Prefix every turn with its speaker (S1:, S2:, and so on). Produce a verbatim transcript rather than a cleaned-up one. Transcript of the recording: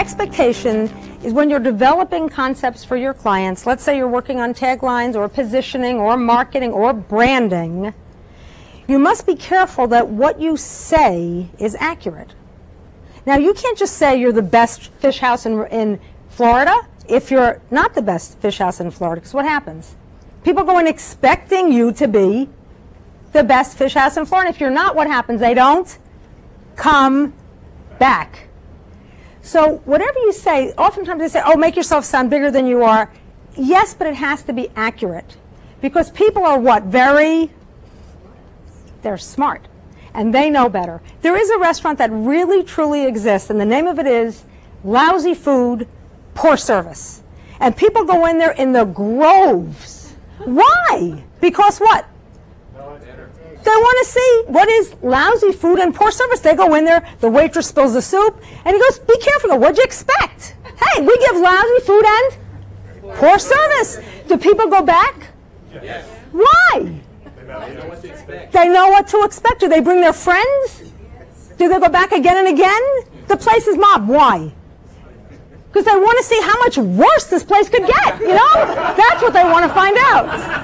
S1: expectation is when you're developing concepts for your clients, let's say you're working on taglines or positioning or marketing or branding, you must be careful that what you say is accurate. Now, you can't just say you're the best fish house in, in Florida if you're not the best fish house in Florida, because what happens? People go in expecting you to be the best fish house in Florida. If you're not, what happens? They don't come back. So whatever you say, oftentimes they say, oh, make yourself sound bigger than you are. Yes, but it has to be accurate. Because people are what? Very, they're smart. And they know better. There is a restaurant that really, truly exists, and the name of it is Lousy Food, Poor Service. And people go in there in the groves. Why? Because what? They want to see what is lousy food and poor service. They go in there, the waitress spills the soup, and he goes, be careful, what'd you expect? Hey, we give lousy food and poor service. Do people go back?
S2: Yes.
S1: Why?
S2: They know what to expect.
S1: They know what to expect. Do they bring their friends? Do they go back again and again? The place is mobbed. Why? Because they want to see how much worse this place could get, you know? That's what they want to find out.